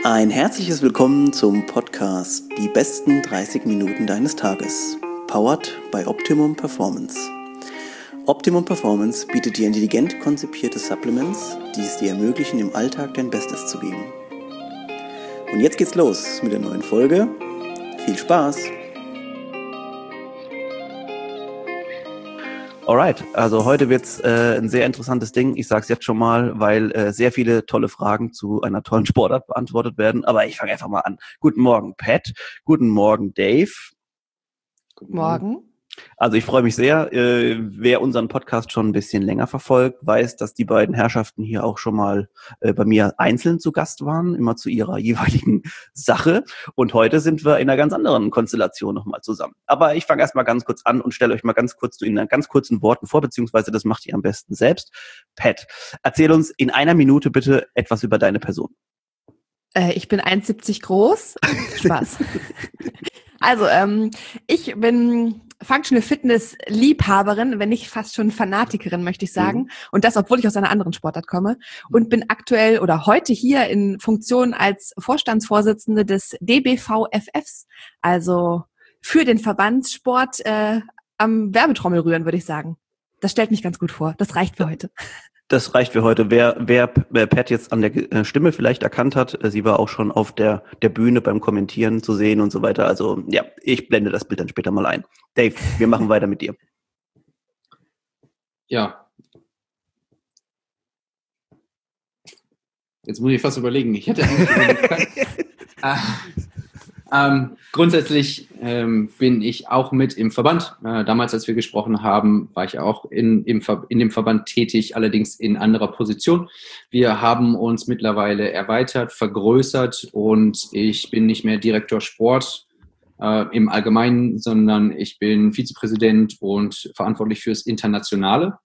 Ein herzliches Willkommen zum Podcast Die besten 30 Minuten deines Tages, powered by Optimum Performance. Optimum Performance bietet dir intelligent konzipierte Supplements, die es dir ermöglichen, im Alltag dein Bestes zu geben. Und jetzt geht's los mit der neuen Folge. Viel Spaß! Alright, also heute wird's ein sehr interessantes Ding. Ich sag's jetzt schon mal, weil sehr viele tolle Fragen zu einer tollen Sportart beantwortet werden. Aber ich fange einfach mal an. Guten Morgen, Pat. Guten Morgen, Dave. Guten Morgen. Also ich freue mich sehr. Wer unseren Podcast schon ein bisschen länger verfolgt, weiß, dass die beiden Herrschaften hier auch schon mal bei mir einzeln zu Gast waren, immer zu ihrer jeweiligen Sache. Und heute sind wir in einer ganz anderen Konstellation nochmal zusammen. Aber ich fange erstmal ganz kurz an und stelle euch mal ganz kurz in ganz kurzen Worten vor, beziehungsweise das macht ihr am besten selbst. Pat, erzähl uns in einer Minute bitte etwas über deine Person. Ich bin 1,70 groß. Spaß. Also, ich bin Functional Fitness Liebhaberin, wenn nicht fast schon Fanatikerin, möchte ich sagen. Und das, obwohl ich aus einer anderen Sportart komme. Und bin aktuell oder heute hier in Funktion als Vorstandsvorsitzende des DBVFFs. Also für den Verbandssport am Werbetrommel rühren, würde ich sagen. Das stellt mich ganz gut vor. Das reicht für heute. Das reicht für heute. Wer Pat jetzt an der Stimme vielleicht erkannt hat, sie war auch schon auf der Bühne beim Kommentieren zu sehen und so weiter. Also ja, ich blende das Bild dann später mal ein. Dave, wir machen weiter mit dir. Ja. Jetzt muss ich fast überlegen. Ich hätte grundsätzlich bin ich auch mit im Verband. Damals, als wir gesprochen haben, war ich auch in dem Verband tätig, allerdings in anderer Position. Wir haben uns mittlerweile erweitert, vergrößert und ich bin nicht mehr Direktor Sport im Allgemeinen, sondern ich bin Vizepräsident und verantwortlich fürs Internationale.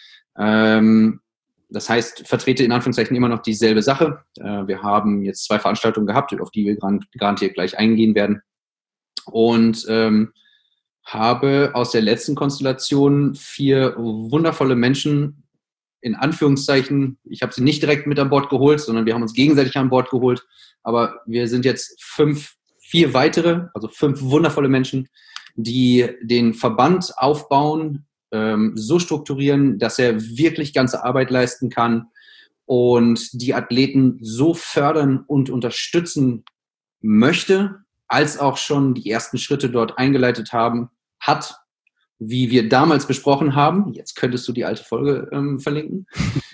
Das heißt, vertrete in Anführungszeichen immer noch dieselbe Sache. Wir haben jetzt 2 Veranstaltungen gehabt, auf die wir garantiert gleich eingehen werden. Und habe aus der letzten Konstellation 4 wundervolle Menschen, in Anführungszeichen, ich habe sie nicht direkt mit an Bord geholt, sondern wir haben uns gegenseitig an Bord geholt. Aber wir sind jetzt 4 weitere, also 5 wundervolle Menschen, die den Verband aufbauen, so strukturieren, dass er wirklich ganze Arbeit leisten kann und die Athleten so fördern und unterstützen möchte, als auch schon die ersten Schritte dort eingeleitet hat, wie wir damals besprochen haben. Jetzt könntest du die alte Folge verlinken.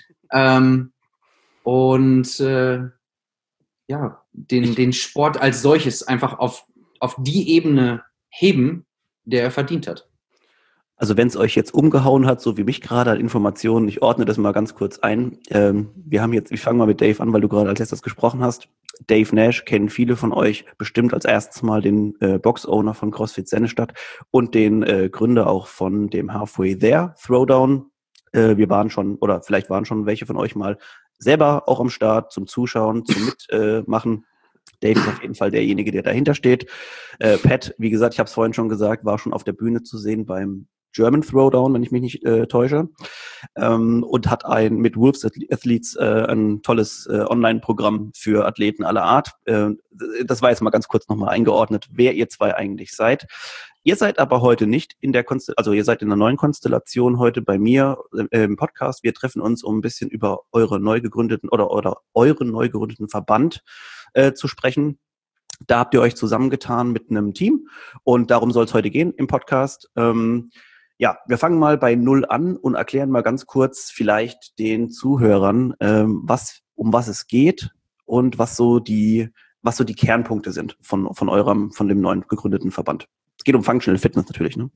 Den Sport als solches einfach auf die Ebene heben, der er verdient hat. Also wenn es euch jetzt umgehauen hat, so wie mich gerade an Informationen, ich ordne das mal ganz kurz ein. Ich fange mal mit Dave an, weil du gerade als letztes gesprochen hast. Dave Nash kennen viele von euch bestimmt als erstes mal den Box-Owner von CrossFit Sennestadt und den Gründer auch von dem Halfway There Throwdown. Wir waren schon, oder vielleicht waren schon welche von euch mal selber auch am Start zum Zuschauen, zum Mitmachen. Dave ist auf jeden Fall derjenige, der dahinter steht. Pat, wie gesagt, ich habe es vorhin schon gesagt, war schon auf der Bühne zu sehen beim German Throwdown, wenn ich mich nicht täusche, und hat mit Wolves Athletes ein tolles Online-Programm für Athleten aller Art. Das war jetzt mal ganz kurz nochmal eingeordnet, wer ihr 2 eigentlich seid. Ihr seid aber heute nicht in der ihr seid in der neuen Konstellation heute bei mir im Podcast. Wir treffen uns, um ein bisschen über euren neu gegründeten Verband zu sprechen. Da habt ihr euch zusammengetan mit einem Team und darum soll es heute gehen im Podcast. Wir fangen mal bei 0 an und erklären mal ganz kurz vielleicht den Zuhörern, um was es geht und was so die Kernpunkte sind von dem neuen gegründeten Verband. Es geht um Functional Fitness natürlich, ne?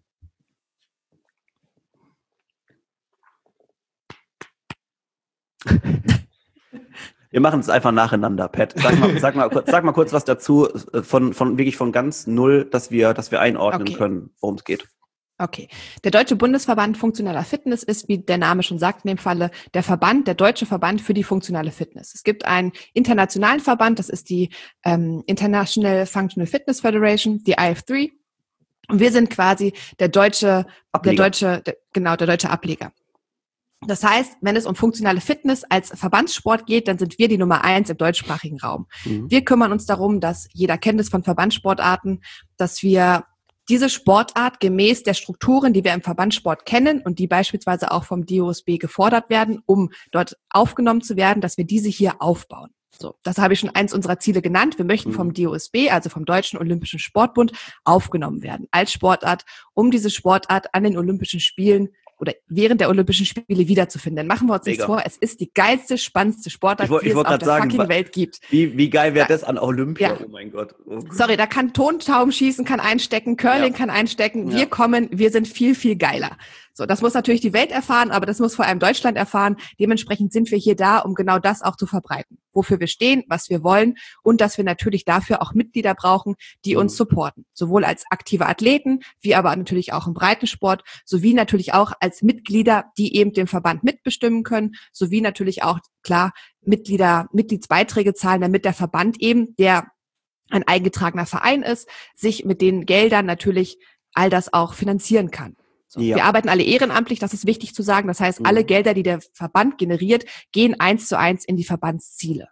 Wir machen es einfach nacheinander, Pat. Sag mal kurz was dazu von ganz 0, dass wir einordnen können, worum es geht. Okay. Der Deutsche Bundesverband Funktionaler Fitness ist, wie der Name schon sagt, in dem Falle der Deutsche Verband für die funktionale Fitness. Es gibt einen internationalen Verband, das ist die International Functional Fitness Federation, die IF3. Und wir sind quasi der deutsche Ableger. Das heißt, wenn es um funktionale Fitness als Verbandssport geht, dann sind wir die Nummer 1 im deutschsprachigen Raum. Wir kümmern uns darum, dass jeder kennt es von Verbandssportarten, dass wir diese Sportart gemäß der Strukturen, die wir im Verbandssport kennen und die beispielsweise auch vom DOSB gefordert werden, um dort aufgenommen zu werden, dass wir diese hier aufbauen. So, das habe ich schon eins unserer Ziele genannt. Wir möchten vom DOSB, also vom Deutschen Olympischen Sportbund, aufgenommen werden als Sportart, um diese Sportart an den Olympischen Spielen oder während der Olympischen Spiele wiederzufinden. Dann machen wir uns nichts vor, es ist die geilste, spannendste Sportart, die es auf der fucking Welt gibt. Wie geil wäre das an Olympia? Ja. Oh mein Gott. Oh. Sorry, da kann Tontauben schießen, kann einstecken, Curling kann einstecken. Wir kommen, wir sind viel, viel geiler. So, das muss natürlich die Welt erfahren, aber das muss vor allem Deutschland erfahren. Dementsprechend sind wir hier da, um genau das auch zu verbreiten. Wofür wir stehen, was wir wollen und dass wir natürlich dafür auch Mitglieder brauchen, die uns supporten. Sowohl als aktive Athleten, wie aber natürlich auch im Breitensport, sowie natürlich auch als Mitglieder, die eben den Verband mitbestimmen können, sowie natürlich auch, klar, Mitgliedsbeiträge zahlen, damit der Verband eben, der ein eingetragener Verein ist, sich mit den Geldern natürlich all das auch finanzieren kann. So. Ja. Wir arbeiten alle ehrenamtlich, das ist wichtig zu sagen. Das heißt, alle Gelder, die der Verband generiert, gehen 1:1 in die Verbandsziele.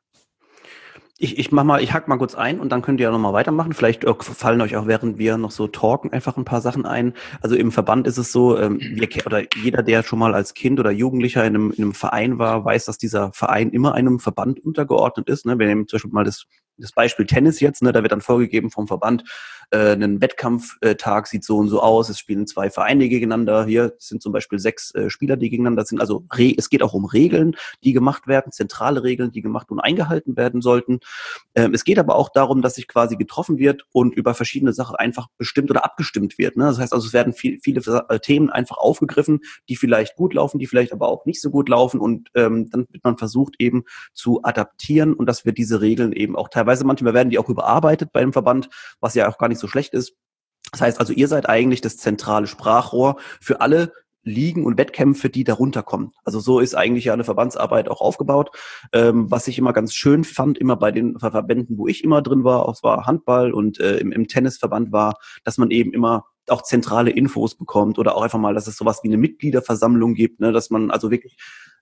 Ich hack mal kurz ein und dann könnt ihr ja nochmal weitermachen. Vielleicht fallen euch auch, während wir noch so talken, einfach ein paar Sachen ein. Also im Verband ist es so, oder jeder, der schon mal als Kind oder Jugendlicher in einem Verein war, weiß, dass dieser Verein immer einem Verband untergeordnet ist. Ne? Wir nehmen zum Beispiel mal das Beispiel Tennis jetzt, ne? Da wird dann vorgegeben vom Verband, ein Wettkampftag sieht so und so aus, es spielen 2 Vereine gegeneinander, hier sind zum Beispiel 6 Spieler, die gegeneinander sind, also es geht auch um Regeln, die gemacht werden, zentrale Regeln, die gemacht und eingehalten werden sollten. Es geht aber auch darum, dass sich quasi getroffen wird und über verschiedene Sachen einfach bestimmt oder abgestimmt wird. Ne? Das heißt also, es werden viele Themen einfach aufgegriffen, die vielleicht gut laufen, die vielleicht aber auch nicht so gut laufen und dann wird man versucht eben zu adaptieren und dass wir diese Regeln eben auch teilweise, manchmal werden die auch überarbeitet bei dem Verband, was ja auch gar nicht so schlecht ist. Das heißt also, ihr seid eigentlich das zentrale Sprachrohr für alle Ligen und Wettkämpfe, die darunter kommen. Also so ist eigentlich ja eine Verbandsarbeit auch aufgebaut. Was ich immer ganz schön fand, immer bei den Verbänden, wo ich immer drin war, auch war Handball und im Tennisverband war, dass man eben immer auch zentrale Infos bekommt oder auch einfach mal, dass es sowas wie eine Mitgliederversammlung gibt, ne, dass man also wirklich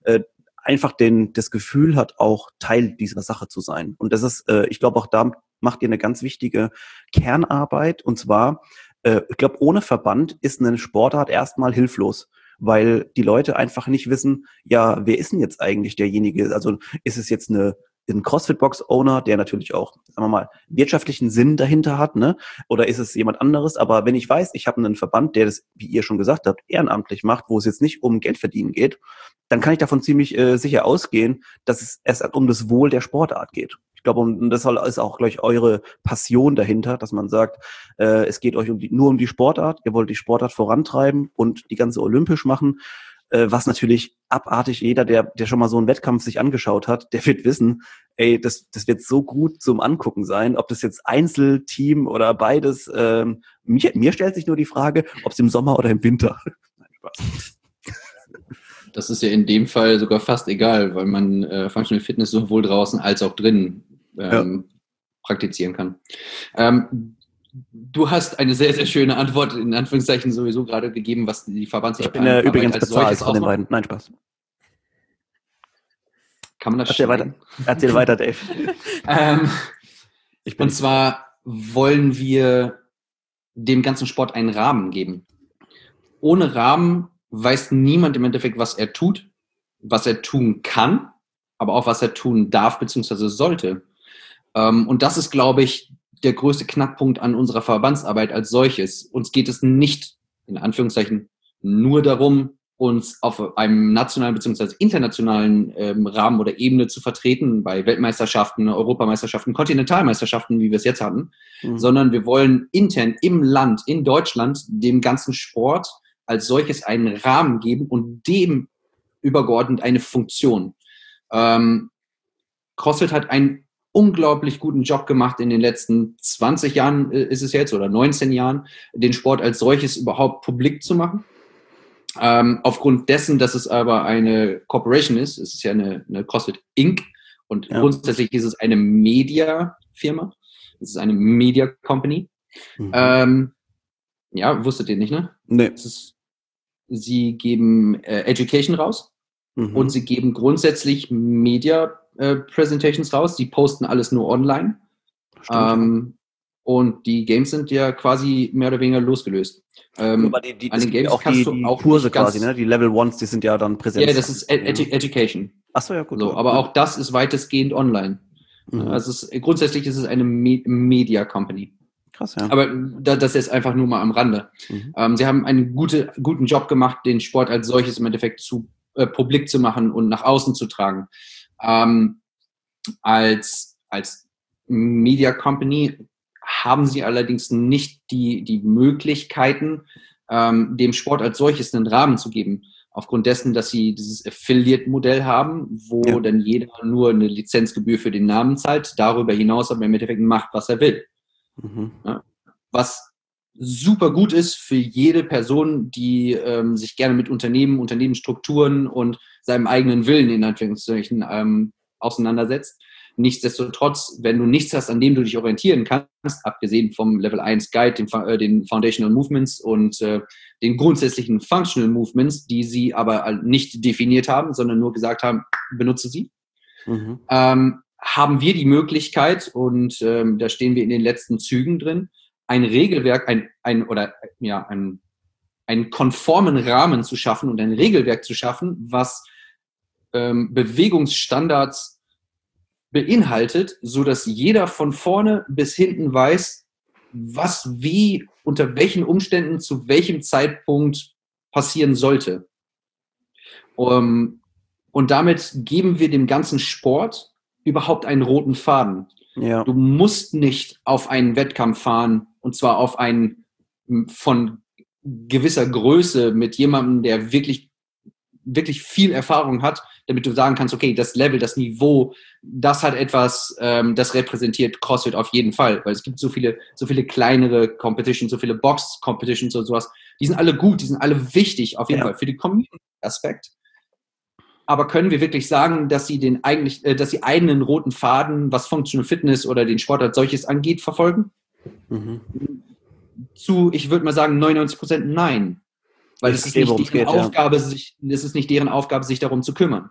einfach das Gefühl hat, auch Teil dieser Sache zu sein. Und das ist, ich glaube, auch da macht ihr eine ganz wichtige Kernarbeit. Und zwar, ich glaube, ohne Verband ist eine Sportart erstmal hilflos, weil die Leute einfach nicht wissen, ja, wer ist denn jetzt eigentlich derjenige? Also ist es jetzt ein CrossFit-Box-Owner, der natürlich auch, sagen wir mal, wirtschaftlichen Sinn dahinter hat, ne? Oder ist es jemand anderes? Aber wenn ich weiß, ich habe einen Verband, der das, wie ihr schon gesagt habt, ehrenamtlich macht, wo es jetzt nicht um Geld verdienen geht, dann kann ich davon ziemlich sicher ausgehen, dass es erst um das Wohl der Sportart geht. Ich glaube, und das ist auch gleich eure Passion dahinter, dass man sagt, es geht euch nur um die Sportart, ihr wollt die Sportart vorantreiben und die ganze olympisch machen. Was natürlich abartig, jeder, der schon mal so einen Wettkampf sich angeschaut hat, der wird wissen, ey, das wird so gut zum Angucken sein, ob das jetzt Einzelteam oder beides. Mir stellt sich nur die Frage, ob es im Sommer oder im Winter. Nein, Spaß. Das ist ja in dem Fall sogar fast egal, weil man Functional Fitness sowohl draußen als auch drinnen praktizieren kann. Du hast eine sehr, sehr schöne Antwort in Anführungszeichen sowieso gerade gegeben, was die Verbandsarbeit angeht. Ich bin übrigens bezahlt von den beiden. Nein, Spaß. Kann man das Erzähl weiter, Dave. Und zwar wollen wir dem ganzen Sport einen Rahmen geben. Ohne Rahmen weiß niemand im Endeffekt, was er tut, was er tun kann, aber auch was er tun darf bzw. sollte. Und das ist, glaube ich, der größte Knackpunkt an unserer Verbandsarbeit als solches. Uns geht es nicht, in Anführungszeichen, nur darum, uns auf einem nationalen bzw. internationalen Rahmen oder Ebene zu vertreten, bei Weltmeisterschaften, Europameisterschaften, Kontinentalmeisterschaften, wie wir es jetzt hatten, sondern wir wollen intern im Land, in Deutschland, dem ganzen Sport als solches einen Rahmen geben und dem übergeordnet eine Funktion. CrossFit hat einen unglaublich guten Job gemacht in den letzten 20 Jahren, ist es jetzt, oder 19 Jahren, den Sport als solches überhaupt publik zu machen. Aufgrund dessen, dass es aber eine Corporation ist, es ist ja eine CrossFit Inc. und grundsätzlich ist es eine Media-Firma, es ist eine Media-Company. Ja, wusstet ihr nicht, ne? Nee. Sie geben Education raus, und sie geben grundsätzlich Media Presentations raus. Sie posten alles nur online. Stimmt, Und die Games sind ja quasi mehr oder weniger losgelöst. aber An den Games auch kannst du die auch Kurse nicht ganz, quasi, ne? Die Level Ones, die sind ja dann präsent. ja, das ist Education. Ach so, ja, gut. So, aber auch das ist weitestgehend online. Also grundsätzlich ist es eine Media Company. Krass, ja. Aber das ist einfach nur mal am Rande. Sie haben einen guten Job gemacht, den Sport als solches im Endeffekt zu publik zu machen und nach außen zu tragen. Als Media Company haben sie allerdings nicht die Möglichkeiten, dem Sport als solches einen Rahmen zu geben. Aufgrund dessen, dass sie dieses Affiliate-Modell haben, wo dann jeder nur eine Lizenzgebühr für den Namen zahlt, darüber hinaus aber im Endeffekt macht, was er will. Ja, was super gut ist für jede Person, die sich gerne mit Unternehmensstrukturen und seinem eigenen Willen in Anführungszeichen auseinandersetzt. Nichtsdestotrotz, wenn du nichts hast, an dem du dich orientieren kannst, abgesehen vom Level 1 Guide, den Foundational Movements und den grundsätzlichen Functional Movements, die sie aber nicht definiert haben, sondern nur gesagt haben, benutze sie, haben wir die Möglichkeit, und da stehen wir in den letzten Zügen drin, ein Regelwerk, einen konformen Rahmen zu schaffen und ein Regelwerk zu schaffen, was Bewegungsstandards beinhaltet, so dass jeder von vorne bis hinten weiß, was wie unter welchen Umständen zu welchem Zeitpunkt passieren sollte. Und damit geben wir dem ganzen Sport überhaupt einen roten Faden. Ja. Du musst nicht auf einen Wettkampf fahren, und zwar auf einen von gewisser Größe mit jemandem, der wirklich, wirklich viel Erfahrung hat, damit du sagen kannst, okay, das Level, das Niveau, das hat etwas, das repräsentiert CrossFit auf jeden Fall, weil es gibt so viele kleinere Competitions, so viele Box-Competitions und sowas, die sind alle gut, die sind alle wichtig auf jeden Fall für den Community-Aspekt. Aber können wir wirklich sagen, dass sie dass sie einen roten Faden, was Functional Fitness oder den Sport als solches angeht, verfolgen? Ich würde mal sagen, 99% nein. Weil es ist nicht deren Aufgabe, sich darum zu kümmern.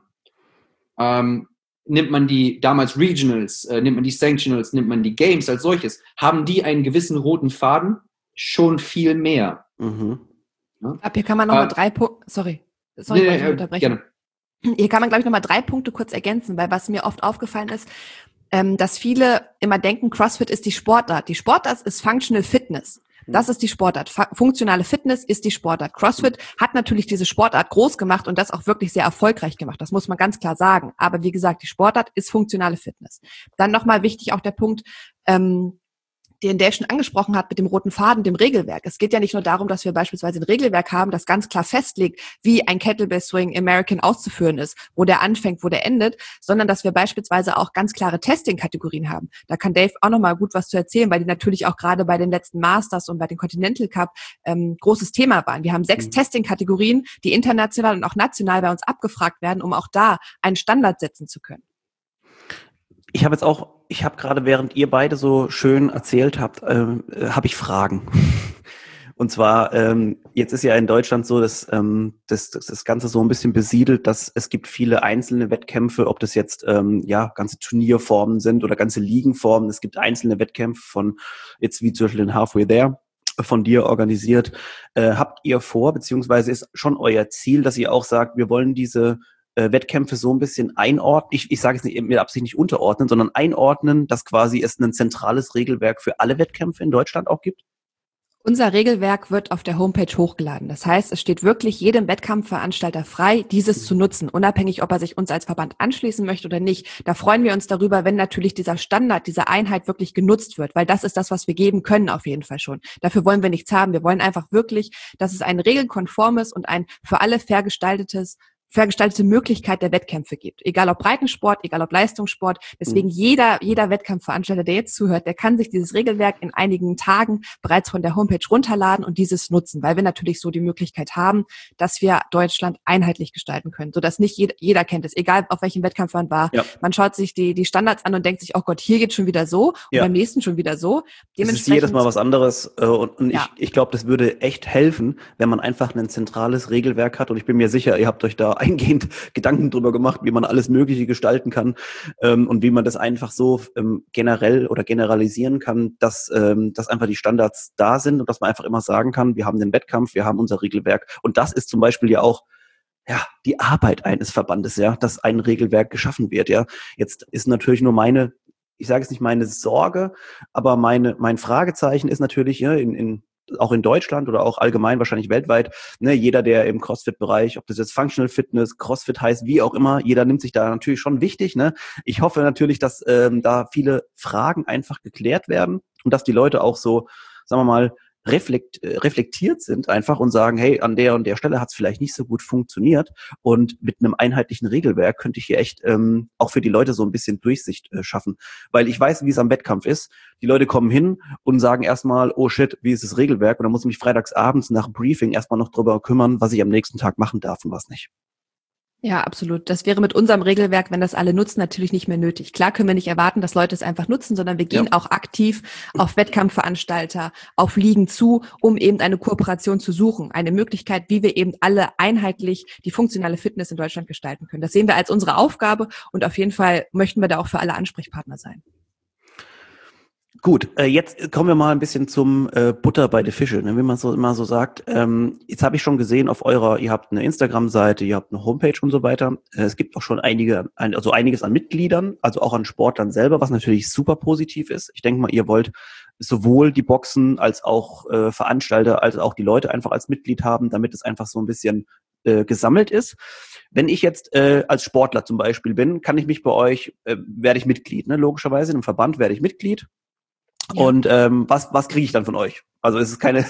Nimmt man die damals Regionals, nimmt man die Sanctionals, nimmt man die Games als solches, haben die einen gewissen roten Faden? Schon viel mehr. Ab hier kann man nochmal 3 Punkte, sorry, ich unterbrechen. Gerne. Hier kann man, glaube ich, nochmal 3 Punkte kurz ergänzen, weil was mir oft aufgefallen ist, dass viele immer denken, CrossFit ist die Sportart. Die Sportart ist Functional Fitness. Das ist die Sportart. Funktionale Fitness ist die Sportart. CrossFit hat natürlich diese Sportart groß gemacht und das auch wirklich sehr erfolgreich gemacht. Das muss man ganz klar sagen. Aber wie gesagt, die Sportart ist funktionale Fitness. Dann nochmal wichtig auch der Punkt, den Dave schon angesprochen hat mit dem roten Faden, dem Regelwerk. Es geht ja nicht nur darum, dass wir beispielsweise ein Regelwerk haben, das ganz klar festlegt, wie ein Kettlebell Swing American auszuführen ist, wo der anfängt, wo der endet, sondern dass wir beispielsweise auch ganz klare Testing-Kategorien haben. Da kann Dave auch nochmal gut was zu erzählen, weil die natürlich auch gerade bei den letzten Masters und bei den Continental Cup großes Thema waren. Wir haben 6 Testing-Kategorien, die international und auch national bei uns abgefragt werden, um auch da einen Standard setzen zu können. Ich habe gerade, während ihr beide so schön erzählt habt, habe ich Fragen. Und zwar, jetzt ist ja in Deutschland so, dass das Ganze so ein bisschen besiedelt, dass es gibt viele einzelne Wettkämpfe, ob das jetzt ganze Turnierformen sind oder ganze Ligenformen. Es gibt einzelne Wettkämpfe von, jetzt wie zum Beispiel den Halfway There, von dir organisiert. Habt ihr vor, beziehungsweise ist schon euer Ziel, dass ihr auch sagt, wir wollen diese Wettkämpfe so ein bisschen einordnen, ich sage es nicht mit Absicht nicht unterordnen, sondern einordnen, dass quasi es ein zentrales Regelwerk für alle Wettkämpfe in Deutschland auch gibt? Unser Regelwerk wird auf der Homepage hochgeladen. Das heißt, es steht wirklich jedem Wettkampfveranstalter frei, dieses zu nutzen, unabhängig, ob er sich uns als Verband anschließen möchte oder nicht. Da freuen wir uns darüber, wenn natürlich dieser Standard, diese Einheit wirklich genutzt wird, weil das ist das, was wir geben können auf jeden Fall schon. Dafür wollen wir nichts haben. Wir wollen einfach wirklich, dass es ein regelkonformes und ein für alle fair gestaltete Möglichkeit der Wettkämpfe gibt. Egal ob Breitensport, egal ob Leistungssport. Deswegen jeder Wettkampfveranstalter, der jetzt zuhört, der kann sich dieses Regelwerk in einigen Tagen bereits von der Homepage runterladen und dieses nutzen, weil wir natürlich so die Möglichkeit haben, dass wir Deutschland einheitlich gestalten können, sodass nicht jeder kennt es, egal auf welchem Wettkampf man war. Ja. Man schaut sich die Standards an und denkt sich, oh Gott, hier geht schon wieder so und beim nächsten schon wieder so. Es ist jedes Mal was anderes und ich glaube, das würde echt helfen, wenn man einfach ein zentrales Regelwerk hat und ich bin mir sicher, ihr habt euch da eingehend Gedanken drüber gemacht, wie man alles Mögliche gestalten kann und wie man das einfach so generell oder generalisieren kann, dass einfach die Standards da sind und dass man einfach immer sagen kann, wir haben den Wettkampf, wir haben unser Regelwerk. Und das ist zum Beispiel ja auch die Arbeit eines Verbandes, ja, dass ein Regelwerk geschaffen wird, ja. Jetzt ist natürlich nur ich sage es nicht meine Sorge, aber mein Fragezeichen ist natürlich, ja, auch in Deutschland oder auch allgemein wahrscheinlich weltweit, ne, jeder, der im CrossFit-Bereich, ob das jetzt Functional Fitness, CrossFit heißt, wie auch immer, jeder nimmt sich da natürlich schon wichtig, ne. Ich hoffe natürlich, dass da viele Fragen einfach geklärt werden und dass die Leute auch so, sagen wir mal, reflektiert sind einfach und sagen, hey, an der und der Stelle hat es vielleicht nicht so gut funktioniert und mit einem einheitlichen Regelwerk könnte ich hier echt auch für die Leute so ein bisschen Durchsicht schaffen, weil ich weiß, wie es am Wettkampf ist. Die Leute kommen hin und sagen erstmal, oh shit, wie ist das Regelwerk? Und dann muss ich mich freitags abends nach Briefing erstmal noch drüber kümmern, was ich am nächsten Tag machen darf und was nicht. Ja, absolut. Das wäre mit unserem Regelwerk, wenn das alle nutzen, natürlich nicht mehr nötig. Klar können wir nicht erwarten, dass Leute es einfach nutzen, sondern wir gehen auch aktiv auf Wettkampfveranstalter, auf Ligen zu, um eben eine Kooperation zu suchen. Eine Möglichkeit, wie wir eben alle einheitlich die funktionale Fitness in Deutschland gestalten können. Das sehen wir als unsere Aufgabe und auf jeden Fall möchten wir da auch für alle Ansprechpartner sein. Gut, jetzt kommen wir mal ein bisschen zum Butter bei den Fische, ne, wie man so immer so sagt. Jetzt habe ich schon gesehen ihr habt eine Instagram-Seite, ihr habt eine Homepage und so weiter. Es gibt auch schon einiges an Mitgliedern, also auch an Sportlern selber, was natürlich super positiv ist. Ich denke mal, ihr wollt sowohl die Boxen als auch Veranstalter, als auch die Leute einfach als Mitglied haben, damit es einfach so ein bisschen gesammelt ist. Wenn ich jetzt als Sportler zum Beispiel bin, kann ich mich bei euch, werde ich Mitglied, ne? Logischerweise in einem Verband werde ich Mitglied. Ja. Und was kriege ich dann von euch? Also es ist keine...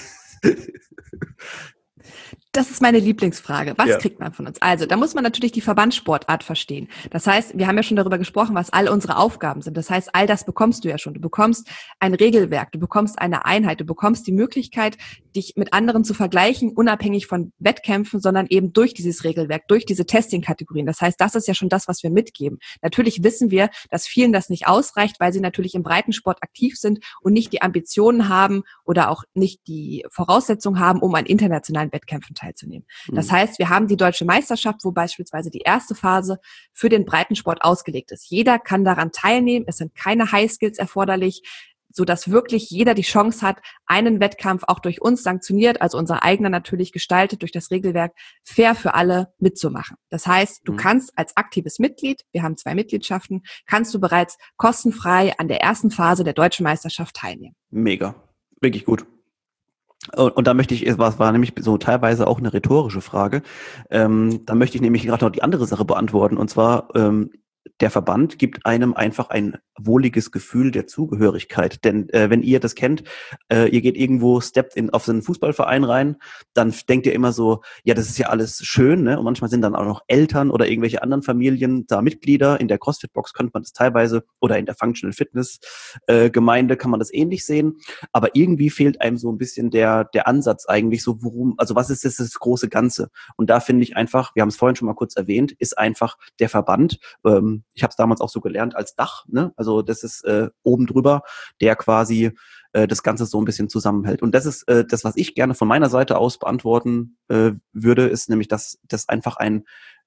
Das ist meine Lieblingsfrage. Was kriegt man von uns? Also, da muss man natürlich die Verbandssportart verstehen. Das heißt, wir haben ja schon darüber gesprochen, was all unsere Aufgaben sind. Das heißt, all das bekommst du ja schon. Du bekommst ein Regelwerk, du bekommst eine Einheit, du bekommst die Möglichkeit, dich mit anderen zu vergleichen, unabhängig von Wettkämpfen, sondern eben durch dieses Regelwerk, durch diese Testing-Kategorien. Das heißt, das ist ja schon das, was wir mitgeben. Natürlich wissen wir, dass vielen das nicht ausreicht, weil sie natürlich im Breitensport aktiv sind und nicht die Ambitionen haben oder auch nicht die Voraussetzungen haben, um an internationalen Wettkämpfen teilzunehmen. Das heißt, wir haben die Deutsche Meisterschaft, wo beispielsweise die erste Phase für den Breitensport ausgelegt ist. Jeder kann daran teilnehmen, es sind keine Highskills erforderlich, sodass wirklich jeder die Chance hat, einen Wettkampf auch durch uns sanktioniert, also unser eigener natürlich gestaltet durch das Regelwerk, fair für alle mitzumachen. Das heißt, du kannst als aktives Mitglied, wir haben 2 Mitgliedschaften, kannst du bereits kostenfrei an der ersten Phase der Deutschen Meisterschaft teilnehmen. Mega, wirklich gut. Und da möchte ich, war nämlich so teilweise auch eine rhetorische Frage, da möchte ich nämlich gerade noch die andere Sache beantworten, und zwar, der Verband gibt einem einfach ein wohliges Gefühl der Zugehörigkeit. Denn wenn ihr das kennt, ihr geht irgendwo, auf so einen Fußballverein rein, dann denkt ihr immer so, ja, das ist ja alles schön, ne? Und manchmal sind dann auch noch Eltern oder irgendwelche anderen Familien da Mitglieder. In der CrossFit-Box könnte man das teilweise, oder in der Functional Fitness Gemeinde kann man das ähnlich sehen. Aber irgendwie fehlt einem so ein bisschen der Ansatz eigentlich so, was ist das große Ganze? Und da finde ich einfach, wir haben es vorhin schon mal kurz erwähnt, ist einfach der Verband, ich habe es damals auch so gelernt als Dach, ne? Also das ist oben drüber, der quasi das Ganze so ein bisschen zusammenhält. Und das ist das, was ich gerne von meiner Seite aus beantworten würde, ist nämlich, dass das einfach ein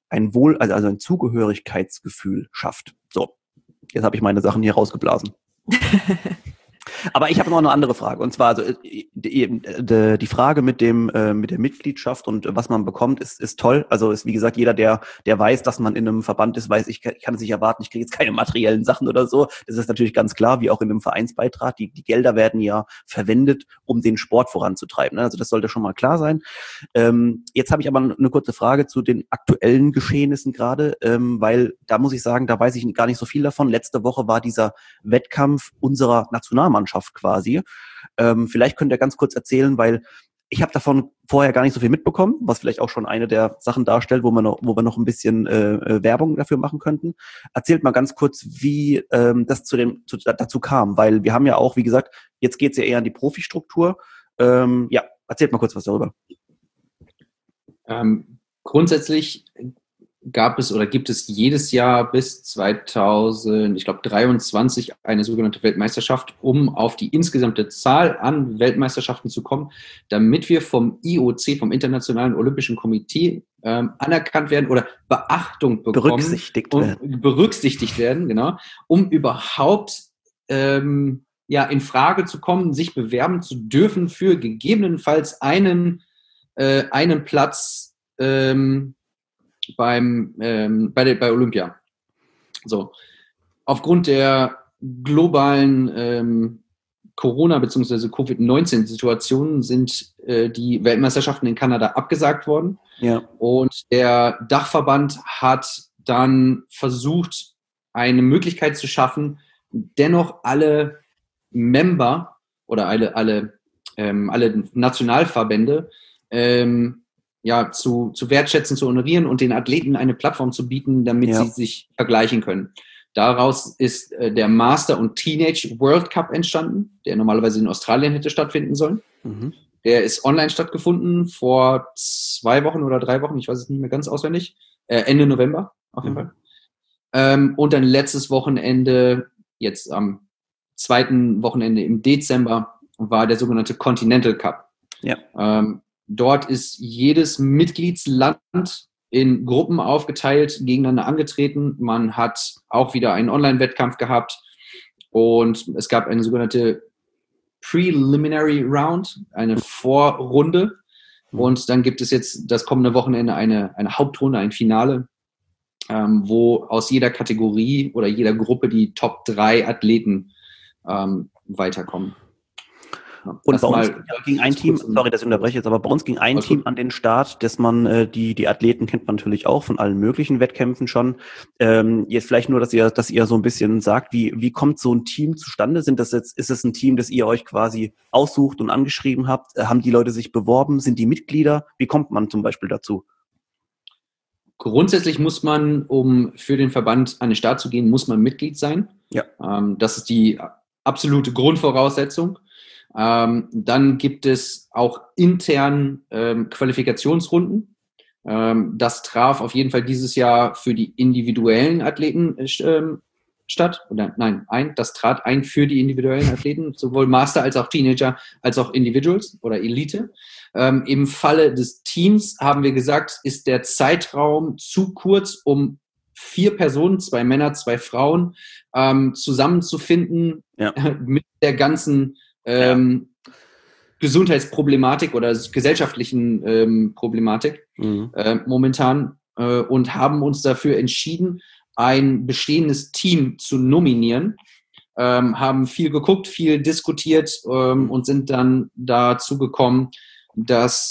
Zugehörigkeitsgefühl schafft. So, jetzt habe ich meine Sachen hier rausgeblasen. Aber ich habe noch eine andere Frage, und zwar also die Frage mit der Mitgliedschaft und was man bekommt, ist toll. Also ist, wie gesagt, jeder, der weiß, dass man in einem Verband ist, weiß, ich kann es nicht erwarten, ich kriege jetzt keine materiellen Sachen oder so. Das ist natürlich ganz klar, wie auch in einem Vereinsbeitrag. Die Gelder werden ja verwendet, um den Sport voranzutreiben. Also das sollte schon mal klar sein. Jetzt habe ich aber eine kurze Frage zu den aktuellen Geschehnissen gerade, weil da muss ich sagen, da weiß ich gar nicht so viel davon. Letzte Woche war dieser Wettkampf unserer Nationalmannschaft quasi. Vielleicht könnt ihr ganz kurz erzählen, weil ich habe davon vorher gar nicht so viel mitbekommen, was vielleicht auch schon eine der Sachen darstellt, wo wir noch ein bisschen Werbung dafür machen könnten. Erzählt mal ganz kurz, wie das dazu kam, weil wir haben ja auch, wie gesagt, jetzt geht's ja eher an die Profistruktur. Erzählt mal kurz was darüber. Grundsätzlich gab es oder gibt es jedes Jahr bis 2023 eine sogenannte Weltmeisterschaft, um auf die insgesamte Zahl an Weltmeisterschaften zu kommen, damit wir vom IOC, vom Internationalen Olympischen Komitee, anerkannt werden oder Beachtung bekommen. Berücksichtigt werden, genau, um überhaupt in Frage zu kommen, sich bewerben zu dürfen für gegebenenfalls einen Platz bei Olympia. So. Aufgrund der globalen Corona- bzw. Covid-19-Situationen sind die Weltmeisterschaften in Kanada abgesagt worden. Ja. Und der Dachverband hat dann versucht, eine Möglichkeit zu schaffen, dennoch alle Member oder alle Nationalverbände zu wertschätzen, zu honorieren und den Athleten eine Plattform zu bieten, damit sie sich vergleichen können. Daraus ist der Master- und Teenage World Cup entstanden, der normalerweise in Australien hätte stattfinden sollen. Mhm. Der ist online stattgefunden vor 2 Wochen oder 3 Wochen, ich weiß es nicht mehr ganz auswendig, Ende November auf jeden Fall. Und dann letztes Wochenende, jetzt am 2. Wochenende im Dezember, war der sogenannte Continental Cup. Ja. Dort ist jedes Mitgliedsland in Gruppen aufgeteilt, gegeneinander angetreten. Man hat auch wieder einen Online-Wettkampf gehabt und es gab eine sogenannte Preliminary Round, eine Vorrunde. Und dann gibt es jetzt das kommende Wochenende eine Hauptrunde, ein Finale, wo aus jeder Kategorie oder jeder Gruppe die Top 3 Athleten weiterkommen. Und bei uns ging ein Team, sorry, dass ich unterbreche jetzt, aber bei uns ging ein Team an den Start, dass man, die Athleten kennt man natürlich auch von allen möglichen Wettkämpfen schon. Jetzt vielleicht nur, dass ihr so ein bisschen sagt, wie kommt so ein Team zustande? Ist es ein Team, das ihr euch quasi aussucht und angeschrieben habt? Haben die Leute sich beworben? Sind die Mitglieder? Wie kommt man zum Beispiel dazu? Grundsätzlich muss man, um für den Verband an den Start zu gehen, muss man Mitglied sein. Ja. Das ist die absolute Grundvoraussetzung. Dann gibt es auch intern Qualifikationsrunden. Das traf auf jeden Fall dieses Jahr für die individuellen Athleten statt. Das trat ein für die individuellen Athleten, sowohl Master als auch Teenager, als auch Individuals oder Elite. Im Falle des Teams haben wir gesagt, ist der Zeitraum zu kurz, um 4 Personen, 2 Männer, 2 Frauen zusammenzufinden mit der ganzen Gesundheitsproblematik oder gesellschaftlichen Problematik momentan und haben uns dafür entschieden, ein bestehendes Team zu nominieren, haben viel geguckt, viel diskutiert und sind dann dazu gekommen, dass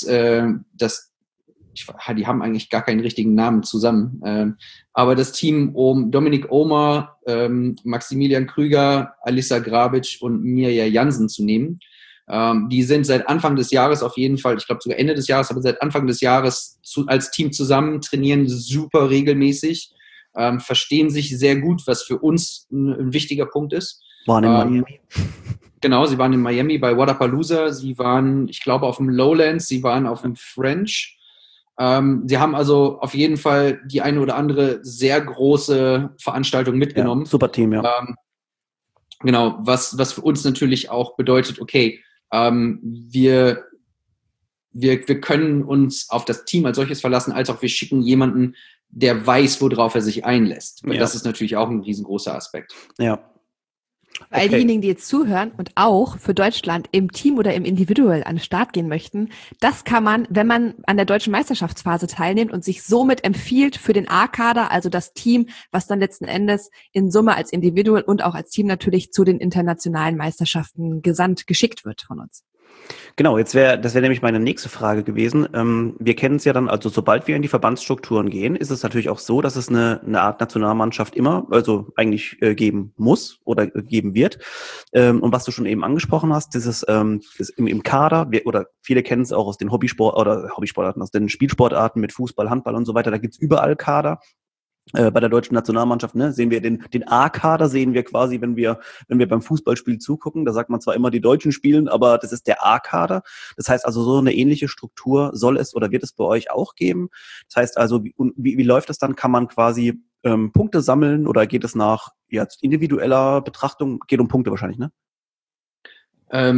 die haben eigentlich gar keinen richtigen Namen zusammen, aber das Team um Dominik Omer, Maximilian Krüger, Alissa Grabic und Mirja Jansen zu nehmen. Die sind seit Anfang des Jahres auf jeden Fall, ich glaube sogar Ende des Jahres, aber seit Anfang des Jahres als Team zusammen, trainieren super regelmäßig, verstehen sich sehr gut, was für uns ein wichtiger Punkt ist. Waren in Miami. Genau, sie waren in Miami bei Wodapalooza, sie waren, ich glaube, auf dem Lowlands, sie waren auf dem French. Sie haben also auf jeden Fall die eine oder andere sehr große Veranstaltung mitgenommen. Ja, super Team, ja. Genau, was für uns natürlich auch bedeutet, okay, wir können uns auf das Team als solches verlassen, als auch wir schicken jemanden, der weiß, worauf er sich einlässt. Weil das ist natürlich auch ein riesengroßer Aspekt. Ja. Weil diejenigen, die jetzt zuhören und auch für Deutschland im Team oder im Individuell an den Start gehen möchten, das kann man, wenn man an der deutschen Meisterschaftsphase teilnimmt und sich somit empfiehlt für den A-Kader, also das Team, was dann letzten Endes in Summe als Individual und auch als Team natürlich zu den internationalen Meisterschaften geschickt wird von uns. Genau, das wäre nämlich meine nächste Frage gewesen. Wir kennen es ja dann, also sobald wir in die Verbandsstrukturen gehen, ist es natürlich auch so, dass es eine Art Nationalmannschaft immer, also eigentlich geben muss oder geben wird. Und was du schon eben angesprochen hast, dieses im Kader, oder viele kennen es auch aus den Hobbysportarten, aus den Spielsportarten mit Fußball, Handball und so weiter, da gibt's überall Kader. Bei der deutschen Nationalmannschaft, sehen wir den A-Kader, sehen wir quasi, wenn wir beim Fußballspiel zugucken. Da sagt man zwar immer, die Deutschen spielen, aber das ist der A-Kader. Das heißt also, so eine ähnliche Struktur soll es oder wird es bei euch auch geben. Das heißt also, wie läuft das dann? Kann man quasi Punkte sammeln oder geht es nach individueller Betrachtung? Geht um Punkte wahrscheinlich, ne?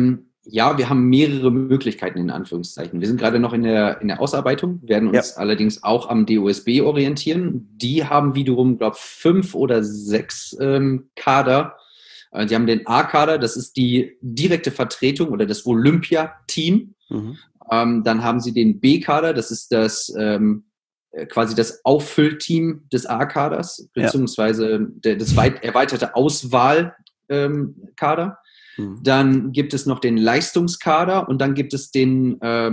Ja, wir haben mehrere Möglichkeiten in Anführungszeichen. Wir sind gerade noch in der Ausarbeitung, werden uns allerdings auch am DOSB orientieren. Die haben wiederum, glaube ich, 5 oder 6 Kader. Die haben den A-Kader, das ist die direkte Vertretung oder das Olympia-Team. Mhm. Dann haben sie den B-Kader, das ist das quasi das Auffüllteam des A-Kaders, beziehungsweise das erweiterte Auswahlkader. Dann gibt es noch den Leistungskader und dann gibt es den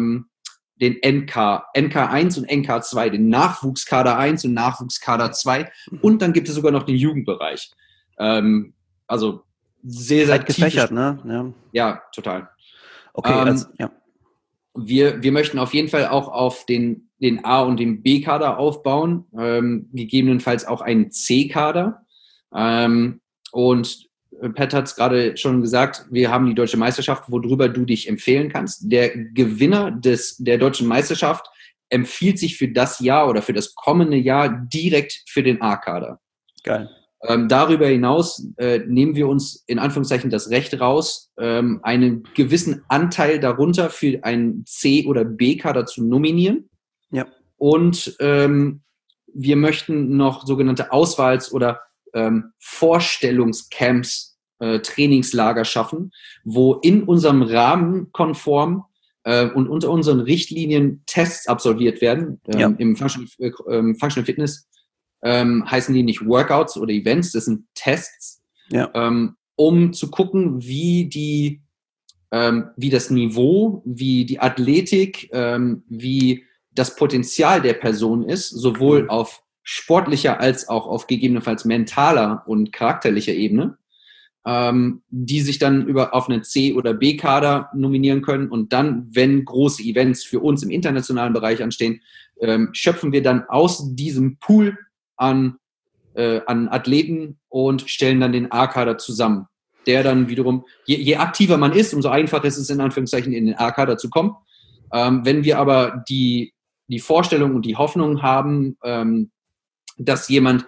NK1 und NK2, den Nachwuchskader 1 und Nachwuchskader 2 und dann gibt es sogar noch den Jugendbereich. Also sehr, sehr gefächert, ne? Ja, total. Okay, Wir möchten auf jeden Fall auch auf den A- und den B-Kader aufbauen, gegebenenfalls auch einen C-Kader. Und Pat hat es gerade schon gesagt, wir haben die Deutsche Meisterschaft, worüber du dich empfehlen kannst. Der Gewinner der Deutschen Meisterschaft empfiehlt sich für das Jahr oder für das kommende Jahr direkt für den A-Kader. Geil. Darüber hinaus nehmen wir uns in Anführungszeichen das Recht raus, einen gewissen Anteil darunter für einen C- oder B-Kader zu nominieren. Ja. Und wir möchten noch sogenannte Auswahls- oder Vorstellungscamps, Trainingslager schaffen, wo in unserem Rahmen konform und unter unseren Richtlinien Tests absolviert werden. Im Functional Fitness heißen die nicht Workouts oder Events, das sind Tests, um zu gucken, wie das Niveau, wie die Athletik, wie das Potenzial der Person ist, sowohl auf sportlicher als auch auf gegebenenfalls mentaler und charakterlicher Ebene, die sich dann auf einen C- oder B-Kader nominieren können. Und dann, wenn große Events für uns im internationalen Bereich anstehen, schöpfen wir dann aus diesem Pool an Athleten und stellen dann den A-Kader zusammen. Der dann wiederum, je aktiver man ist, umso einfacher ist es in Anführungszeichen in den A-Kader zu kommen. Wenn wir aber die Vorstellung und die Hoffnung haben, dass jemand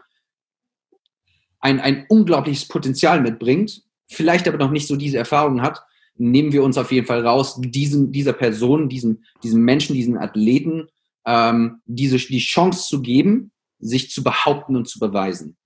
ein unglaubliches Potenzial mitbringt, vielleicht aber noch nicht so diese Erfahrung hat, nehmen wir uns auf jeden Fall raus, dieser Person, diesem Menschen, diesen Athleten, die Chance zu geben, sich zu behaupten und zu beweisen.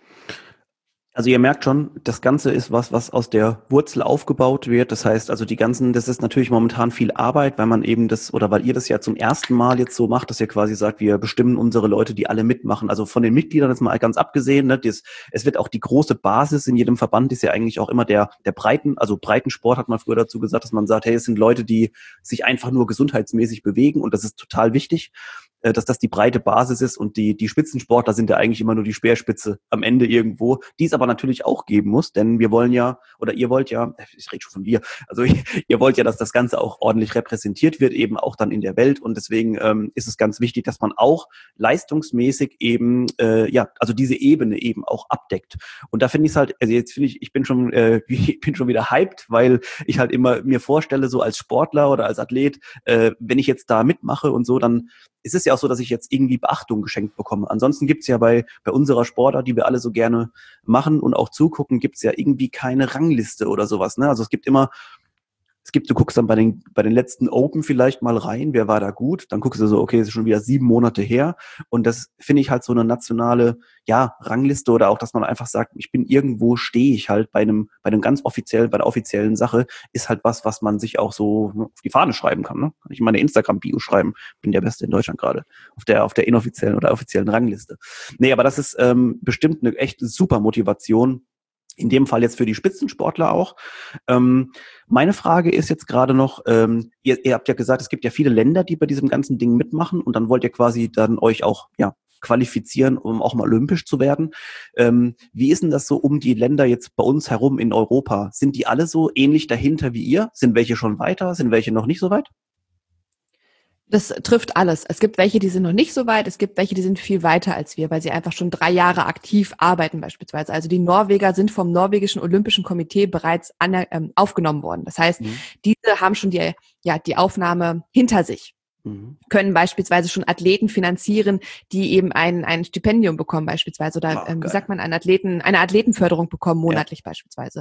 Also ihr merkt schon, das Ganze ist was aus der Wurzel aufgebaut wird. Das heißt, also das ist natürlich momentan viel Arbeit, weil man eben weil ihr das ja zum ersten Mal jetzt so macht, dass ihr quasi sagt, wir bestimmen unsere Leute, die alle mitmachen. Also von den Mitgliedern ist mal ganz abgesehen, ne, es wird auch die große Basis in jedem Verband ist ja eigentlich auch immer der Breitensport hat man früher dazu gesagt, dass man sagt, hey, es sind Leute, die sich einfach nur gesundheitsmäßig bewegen und das ist total wichtig, dass das die breite Basis ist und die Spitzensportler sind ja eigentlich immer nur die Speerspitze am Ende irgendwo, die es aber natürlich auch geben muss, denn wir wollen ja, oder ihr wollt ja, ich rede schon von wir, also ihr wollt ja, dass das Ganze auch ordentlich repräsentiert wird, eben auch dann in der Welt und deswegen ist es ganz wichtig, dass man auch leistungsmäßig eben, also diese Ebene eben auch abdeckt und da finde ich es halt, also jetzt finde ich bin schon wieder hyped, weil ich halt immer mir vorstelle, so als Sportler oder als Athlet, wenn ich jetzt da mitmache und so, dann ist es ja auch so, dass ich jetzt irgendwie Beachtung geschenkt bekomme. Ansonsten gibt's ja bei unserer Sportart, die wir alle so gerne machen und auch zugucken, gibt's ja irgendwie keine Rangliste oder sowas. Ne? Also du guckst dann bei den letzten Open vielleicht mal rein, wer war da gut, dann guckst du so, okay, es ist schon wieder 7 Monate her und das finde ich halt so eine nationale, Rangliste oder auch, dass man einfach sagt, stehe ich halt bei einem ganz offiziellen, bei der offiziellen Sache, ist halt was man sich auch so auf die Fahne schreiben kann, ne? Kann ich in meine Instagram-Bio schreiben, bin der Beste in Deutschland gerade, auf der inoffiziellen oder offiziellen Rangliste. Nee, aber das ist bestimmt eine echt super Motivation, in dem Fall jetzt für die Spitzensportler auch. Meine Frage ist jetzt gerade noch, ihr habt ja gesagt, es gibt ja viele Länder, die bei diesem ganzen Ding mitmachen und dann wollt ihr quasi dann euch auch qualifizieren, um auch mal olympisch zu werden. Wie ist denn das so um die Länder jetzt bei uns herum in Europa? Sind die alle so ähnlich dahinter wie ihr? Sind welche schon weiter? Sind welche noch nicht so weit? Das trifft alles. Es gibt welche, die sind noch nicht so weit. Es gibt welche, die sind viel weiter als wir, weil sie einfach schon 3 Jahre aktiv arbeiten beispielsweise. Also die Norweger sind vom norwegischen Olympischen Komitee bereits aufgenommen worden. Das heißt, diese haben schon die Aufnahme hinter sich. können beispielsweise schon Athleten finanzieren, die eben ein Stipendium bekommen beispielsweise oder wie sagt man, eine Athletenförderung bekommen monatlich beispielsweise.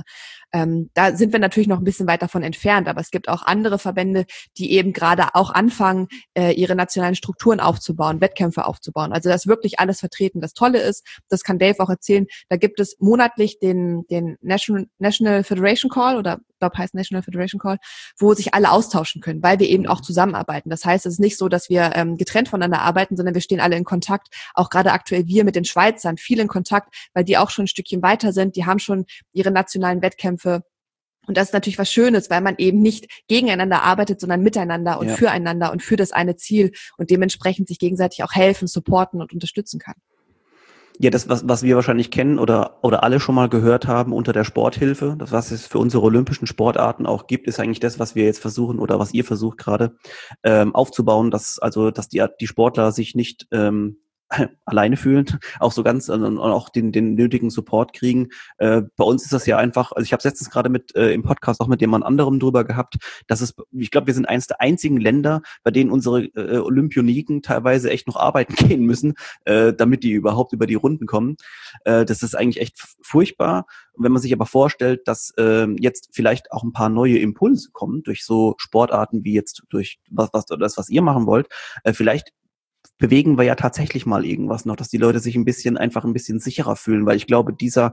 Da sind wir natürlich noch ein bisschen weit davon entfernt, aber es gibt auch andere Verbände, die eben gerade auch anfangen, ihre nationalen Strukturen aufzubauen, Wettkämpfe aufzubauen. Also das ist wirklich alles vertreten. Das Tolle ist, das kann Dave auch erzählen, da gibt es monatlich den National Federation Call oder ich glaube heißt National Federation Call, wo sich alle austauschen können, weil wir eben auch zusammenarbeiten. Das heißt, es ist nicht so, dass wir getrennt voneinander arbeiten, sondern wir stehen alle in Kontakt. Auch gerade aktuell wir mit den Schweizern viel in Kontakt, weil die auch schon ein Stückchen weiter sind. Die haben schon ihre nationalen Wettkämpfe. Und das ist natürlich was Schönes, weil man eben nicht gegeneinander arbeitet, sondern miteinander und füreinander und für das eine Ziel und dementsprechend sich gegenseitig auch helfen, supporten und unterstützen kann. Ja, das, was wir wahrscheinlich kennen oder alle schon mal gehört haben unter der Sporthilfe, das, was es für unsere olympischen Sportarten auch gibt, ist eigentlich das, was wir jetzt versuchen oder was ihr versucht gerade aufzubauen, dass die Sportler sich nicht alleine fühlen, auch so ganz und auch den nötigen Support kriegen. Bei uns ist das ja einfach, also ich habe es letztens gerade im Podcast auch mit jemand anderem drüber gehabt, ich glaube, wir sind eines der einzigen Länder, bei denen unsere Olympioniken teilweise echt noch arbeiten gehen müssen, damit die überhaupt über die Runden kommen. Das ist eigentlich echt furchtbar. Und wenn man sich aber vorstellt, dass jetzt vielleicht auch ein paar neue Impulse kommen durch so Sportarten wie jetzt durch was ihr machen wollt, vielleicht bewegen wir ja tatsächlich mal irgendwas noch, dass die Leute sich ein bisschen sicherer fühlen, weil ich glaube,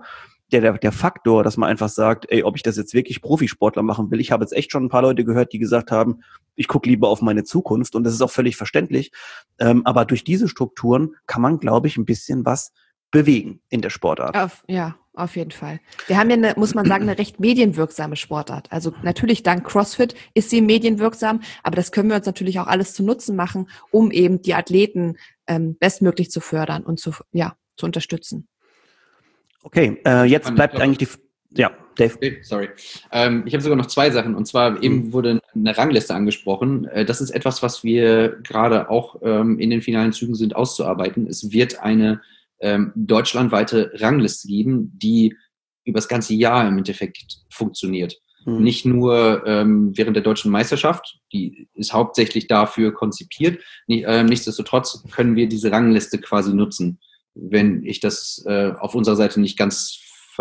der Faktor, dass man einfach sagt, ey, ob ich das jetzt wirklich Profisportler machen will, ich habe jetzt echt schon ein paar Leute gehört, die gesagt haben, ich gucke lieber auf meine Zukunft und das ist auch völlig verständlich, aber durch diese Strukturen kann man, glaube ich, ein bisschen was bewegen in der Sportart. Auf jeden Fall. Wir haben ja muss man sagen, eine recht medienwirksame Sportart. Also natürlich dank CrossFit ist sie medienwirksam, aber das können wir uns natürlich auch alles zu Nutzen machen, um eben die Athleten bestmöglich zu fördern und zu unterstützen. Okay, jetzt bleibt eigentlich Dave. Sorry. Ich habe sogar noch zwei Sachen. Und zwar eben wurde eine Rangliste angesprochen. Das ist etwas, was wir gerade auch in den finalen Zügen sind auszuarbeiten. Es wird eine deutschlandweite Rangliste geben, die über das ganze Jahr im Endeffekt funktioniert. Nicht nur während der deutschen Meisterschaft, die ist hauptsächlich dafür konzipiert. Nichtsdestotrotz können wir diese Rangliste quasi nutzen, wenn ich das auf unserer Seite nicht ganz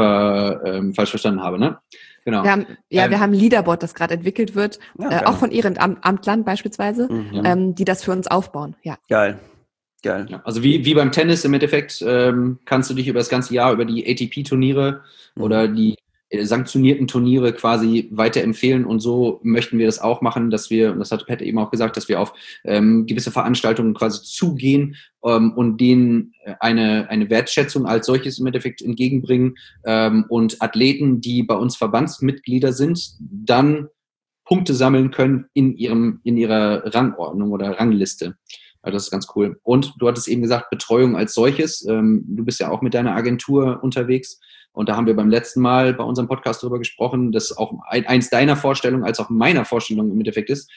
falsch verstanden habe. Ne? Genau. Wir haben ein Leaderboard, das gerade entwickelt wird, auch von Ehrenamtlern beispielsweise, die das für uns aufbauen. Ja. Geil. Ja, also wie beim Tennis im Endeffekt kannst du dich über das ganze Jahr über die ATP-Turniere oder die sanktionierten Turniere quasi weiterempfehlen und so möchten wir das auch machen, dass wir, und das hat Pat eben auch gesagt, dass wir auf gewisse Veranstaltungen quasi zugehen und denen eine Wertschätzung als solches im Endeffekt entgegenbringen und Athleten, die bei uns Verbandsmitglieder sind, dann Punkte sammeln können in ihrer Rangordnung oder Rangliste. Also das ist ganz cool. Und du hattest eben gesagt, Betreuung als solches. Du bist ja auch mit deiner Agentur unterwegs. Und da haben wir beim letzten Mal bei unserem Podcast darüber gesprochen, dass auch eins deiner Vorstellungen als auch meiner Vorstellung im Endeffekt ist,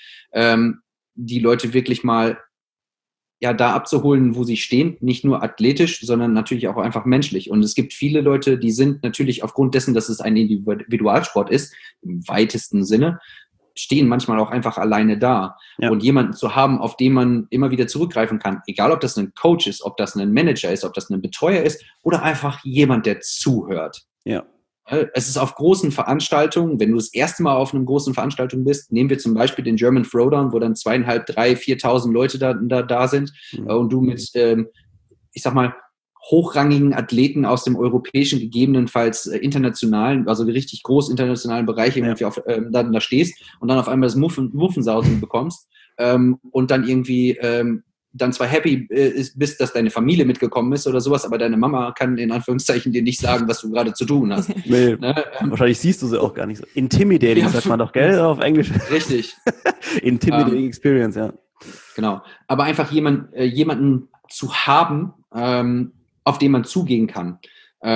die Leute wirklich mal da abzuholen, wo sie stehen. Nicht nur athletisch, sondern natürlich auch einfach menschlich. Und es gibt viele Leute, die sind natürlich aufgrund dessen, dass es ein Individualsport ist, im weitesten Sinne, stehen manchmal auch einfach alleine da. Ja. Und jemanden zu haben, auf den man immer wieder zurückgreifen kann, egal ob das ein Coach ist, ob das ein Manager ist, ob das ein Betreuer ist oder einfach jemand, der zuhört. Ja. Es ist auf großen Veranstaltungen, wenn du das erste Mal auf einer großen Veranstaltung bist, nehmen wir zum Beispiel den German Throwdown, wo dann 2.500, 3.000, 4.000 Leute da sind und du mit, ich sag mal, hochrangigen Athleten aus dem europäischen, gegebenenfalls internationalen, also richtig groß internationalen Bereich irgendwie da stehst und dann auf einmal das Muffensausen bekommst und dann irgendwie dann zwar happy bist, dass deine Familie mitgekommen ist oder sowas, aber deine Mama kann in Anführungszeichen dir nicht sagen, was du gerade zu tun hast. Nee, ne? Wahrscheinlich siehst du sie auch gar nicht so. Intimidating, sagt man doch, gell, auf Englisch. Richtig. Intimidating Experience, ja. Genau. Aber einfach jemanden zu haben, auf den man zugehen kann.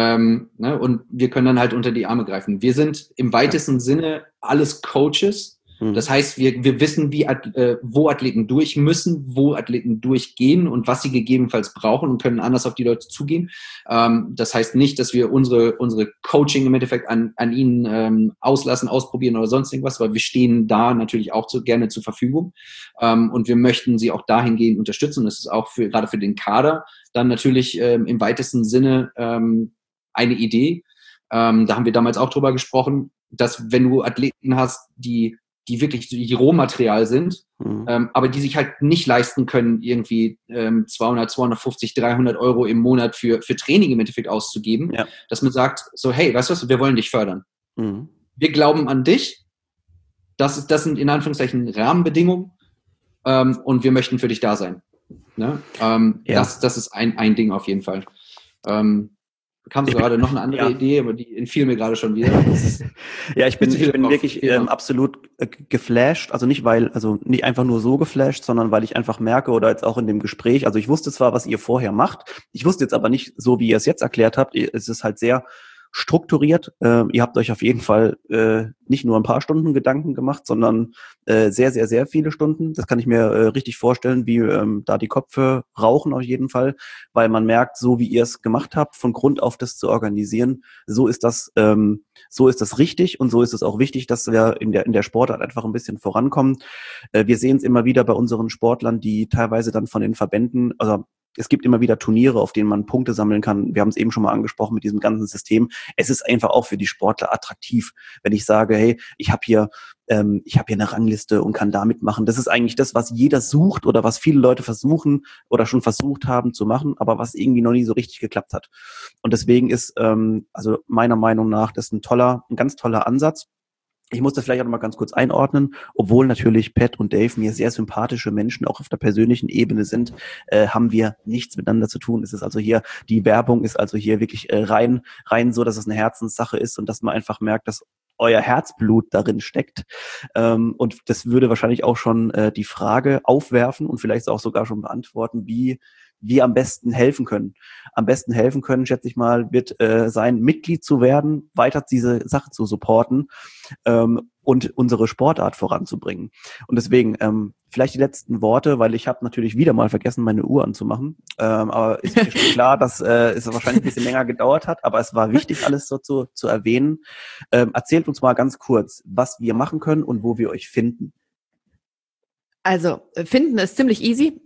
Und wir können dann halt unter die Arme greifen. Wir sind im weitesten Sinne alles Coaches, Das heißt, wir wissen, wo Athleten durch müssen, wo Athleten durchgehen und was sie gegebenenfalls brauchen und können anders auf die Leute zugehen. Das heißt nicht, dass wir unsere Coaching im Endeffekt an ihnen auslassen, ausprobieren oder sonst irgendwas, weil wir stehen da natürlich auch gerne zur Verfügung. Und wir möchten sie auch dahingehend unterstützen. Das ist auch gerade für den Kader dann natürlich im weitesten Sinne eine Idee. Da haben wir damals auch drüber gesprochen, dass wenn du Athleten hast, die wirklich die Rohmaterial sind, aber die sich halt nicht leisten können, irgendwie 200, 250, 300 Euro im Monat für Training im Endeffekt auszugeben, dass man sagt, so, hey, weißt du was, wir wollen dich fördern. Wir glauben an dich, das sind in Anführungszeichen Rahmenbedingungen und wir möchten für dich da sein. Ne? Das ist ein Ding auf jeden Fall. Kam so gerade noch eine andere Idee, aber die entfiel mir gerade schon wieder. Ich bin wirklich absolut geflasht. Also nicht einfach nur so geflasht, sondern weil ich einfach merke oder jetzt auch in dem Gespräch, also ich wusste zwar, was ihr vorher macht, ich wusste jetzt aber nicht so, wie ihr es jetzt erklärt habt. Es ist halt sehr strukturiert. Ihr habt euch auf jeden Fall nicht nur ein paar Stunden Gedanken gemacht, sondern sehr, sehr, sehr viele Stunden. Das kann ich mir richtig vorstellen, wie da die Köpfe rauchen auf jeden Fall, weil man merkt, so wie ihr es gemacht habt, von Grund auf das zu organisieren, so ist das richtig und so ist es auch wichtig, dass wir in der Sportart einfach ein bisschen vorankommen. Wir sehen es immer wieder bei unseren Sportlern, die teilweise dann von den Verbänden, also es gibt immer wieder Turniere, auf denen man Punkte sammeln kann. Wir haben es eben schon mal angesprochen mit diesem ganzen System. Es ist einfach auch für die Sportler attraktiv, wenn ich sage, hey, ich habe hier eine Rangliste und kann da mitmachen. Das ist eigentlich das, was jeder sucht oder was viele Leute versuchen oder schon versucht haben zu machen, aber was irgendwie noch nie so richtig geklappt hat. Und deswegen ist also meiner Meinung nach das ein ganz toller Ansatz. Ich muss das vielleicht auch noch mal ganz kurz einordnen, obwohl natürlich Pat und Dave mir sehr sympathische Menschen auch auf der persönlichen Ebene sind, haben wir nichts miteinander zu tun. Es ist also hier, die Werbung ist also hier wirklich rein so, dass es eine Herzenssache ist und dass man einfach merkt, dass euer Herzblut darin steckt. Und das würde wahrscheinlich auch schon die Frage aufwerfen und vielleicht auch sogar schon beantworten, wie wir am besten helfen können. Am besten helfen können, schätze ich mal, wird sein, Mitglied zu werden, weiter diese Sache zu supporten und unsere Sportart voranzubringen. Und deswegen vielleicht die letzten Worte, weil ich habe natürlich wieder mal vergessen, meine Uhr anzumachen. Aber ist mir schon klar, dass es wahrscheinlich ein bisschen länger gedauert hat, aber es war wichtig, alles so zu erwähnen. Erzählt uns mal ganz kurz, was wir machen können und wo wir euch finden. Also, finden ist ziemlich easy.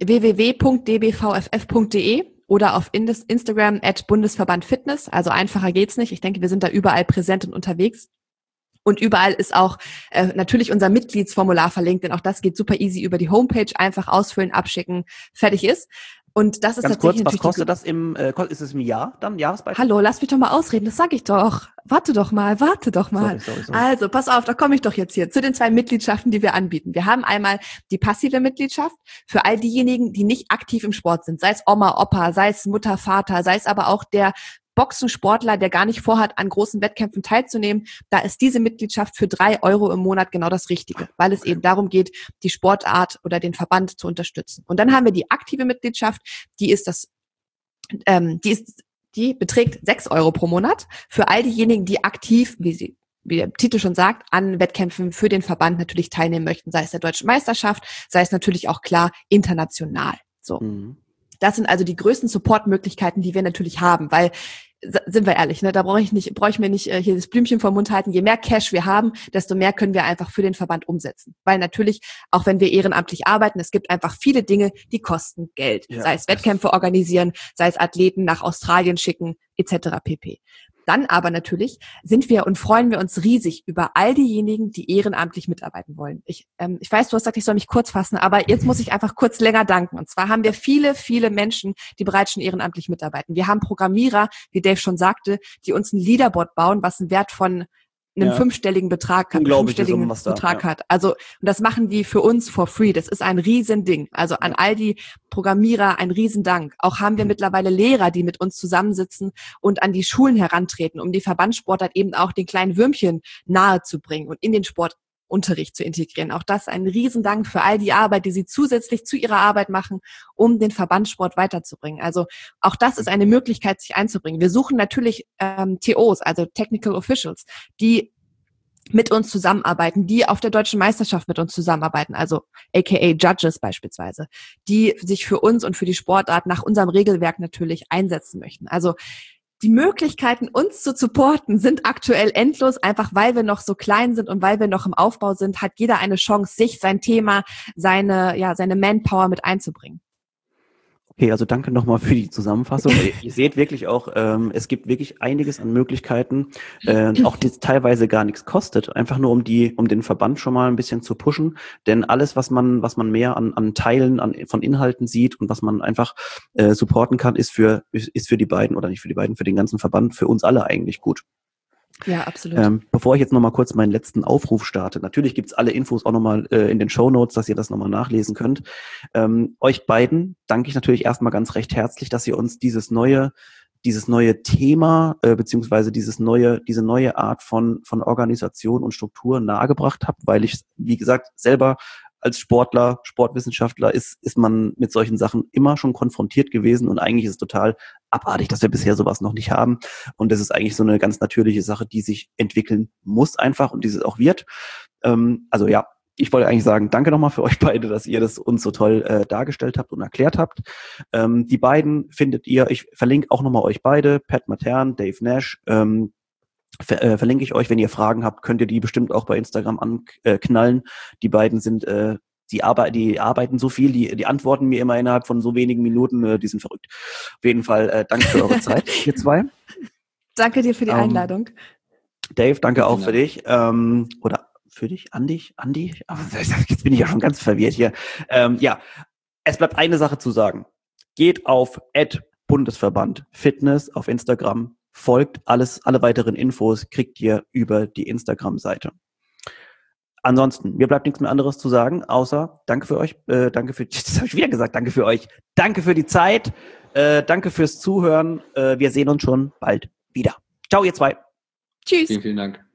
www.dbvff.de oder auf Instagram @Bundesverband Fitness. Also einfacher geht's nicht. Ich denke, wir sind da überall präsent und unterwegs. Und überall ist auch natürlich unser Mitgliedsformular verlinkt, denn auch das geht super easy über die Homepage. Einfach ausfüllen, abschicken, fertig ist. Und das ist ganz tatsächlich kurz, was kostet das ist es im Jahr dann, Jahresbeitrag? Hallo, lass mich doch mal ausreden, das sag ich doch. Warte doch mal. Sorry. Also, pass auf, da komme ich doch jetzt hier zu den 2 Mitgliedschaften, die wir anbieten. Wir haben einmal die passive Mitgliedschaft für all diejenigen, die nicht aktiv im Sport sind. Sei es Oma, Opa, sei es Mutter, Vater, sei es aber auch der Boxensportler, der gar nicht vorhat, an großen Wettkämpfen teilzunehmen. Da ist diese Mitgliedschaft für 3 Euro im Monat genau das Richtige, weil es eben darum geht, die Sportart oder den Verband zu unterstützen. Und dann haben wir die aktive Mitgliedschaft, die beträgt 6 Euro pro Monat für all diejenigen, die aktiv, wie der Titel schon sagt, an Wettkämpfen für den Verband natürlich teilnehmen möchten, sei es der Deutschen Meisterschaft, sei es natürlich auch klar international. So. Das sind also die größten Supportmöglichkeiten, die wir natürlich haben, weil, sind wir ehrlich, ne, da brauche ich mir nicht hier das Blümchen vor den Mund halten. Je mehr Cash wir haben, desto mehr können wir einfach für den Verband umsetzen. Weil natürlich, auch wenn wir ehrenamtlich arbeiten, es gibt einfach viele Dinge, die kosten Geld. Ja, sei es Wettkämpfe organisieren, sei es Athleten nach Australien schicken, etc. pp. Dann aber natürlich sind wir und freuen wir uns riesig über all diejenigen, die ehrenamtlich mitarbeiten wollen. Ich weiß, du hast gesagt, ich soll mich kurz fassen, aber jetzt muss ich einfach kurz länger danken. Und zwar haben wir viele, viele Menschen, die bereits schon ehrenamtlich mitarbeiten. Wir haben Programmierer, wie Dave schon sagte, die uns ein Leaderboard bauen, was einen Wert von einem fünfstelligen Betrag hat. Also, und das machen die für uns for free. Das ist ein Riesending. Also an all die Programmierer ein Riesendank. Auch haben wir mittlerweile Lehrer, die mit uns zusammensitzen und an die Schulen herantreten, um die Verbandssportart eben auch den kleinen Würmchen nahezubringen und in den Sportunterricht zu integrieren. Auch das ein Riesendank für all die Arbeit, die sie zusätzlich zu ihrer Arbeit machen, um den Verbandssport weiterzubringen. Also auch das ist eine Möglichkeit, sich einzubringen. Wir suchen natürlich TOs, also Technical Officials, die mit uns zusammenarbeiten, die auf der Deutschen Meisterschaft mit uns zusammenarbeiten, also aka Judges beispielsweise, die sich für uns und für die Sportart nach unserem Regelwerk natürlich einsetzen möchten. Also die Möglichkeiten, uns zu supporten, sind aktuell endlos, einfach weil wir noch so klein sind und weil wir noch im Aufbau sind, hat jeder eine Chance, sich sein Thema, seine Manpower mit einzubringen. Okay, also danke nochmal für die Zusammenfassung. Ihr seht wirklich auch, es gibt wirklich einiges an Möglichkeiten, auch die teilweise gar nichts kostet, einfach nur um den Verband schon mal ein bisschen zu pushen. Denn alles, was man mehr an Teilen von Inhalten sieht und was man einfach supporten kann, ist für die beiden oder nicht für die beiden, für den ganzen Verband, für uns alle eigentlich gut. Ja, absolut. Bevor ich jetzt nochmal kurz meinen letzten Aufruf starte, natürlich gibt's alle Infos auch nochmal in den Shownotes, dass ihr das nochmal nachlesen könnt. Euch beiden danke ich natürlich erstmal ganz recht herzlich, dass ihr uns dieses neue Thema beziehungsweise diese neue Art von Organisation und Struktur nahegebracht habt, weil ich, wie gesagt, selber als Sportler, Sportwissenschaftler ist man mit solchen Sachen immer schon konfrontiert gewesen und eigentlich ist es total abartig, dass wir bisher sowas noch nicht haben und das ist eigentlich so eine ganz natürliche Sache, die sich entwickeln muss einfach und dieses auch wird. Also ja, ich wollte eigentlich sagen, danke nochmal für euch beide, dass ihr das uns so toll dargestellt habt und erklärt habt. Die beiden findet ihr, ich verlinke auch nochmal euch beide, Pat Matern, Dave Nash, verlinke ich euch, wenn ihr Fragen habt, könnt ihr die bestimmt auch bei Instagram anknallen. Die beiden sind, die arbeiten so viel, die antworten mir immer innerhalb von so wenigen Minuten, die sind verrückt. Auf jeden Fall, danke für eure Zeit, ihr zwei. Danke dir für die Einladung. Dave, danke auch für dich. Oder für dich, Andi? Jetzt bin ich ja schon ganz verwirrt hier. Ja, es bleibt eine Sache zu sagen. Geht auf @Bundesverband Fitness auf Instagram. Folgt alle weiteren Infos kriegt ihr über die Instagram-Seite. Ansonsten, mir bleibt nichts mehr anderes zu sagen, außer danke für euch, das habe ich wieder gesagt, danke für euch, danke für die Zeit, danke fürs Zuhören, wir sehen uns schon bald wieder. Ciao, ihr zwei. Tschüss. Vielen, vielen Dank.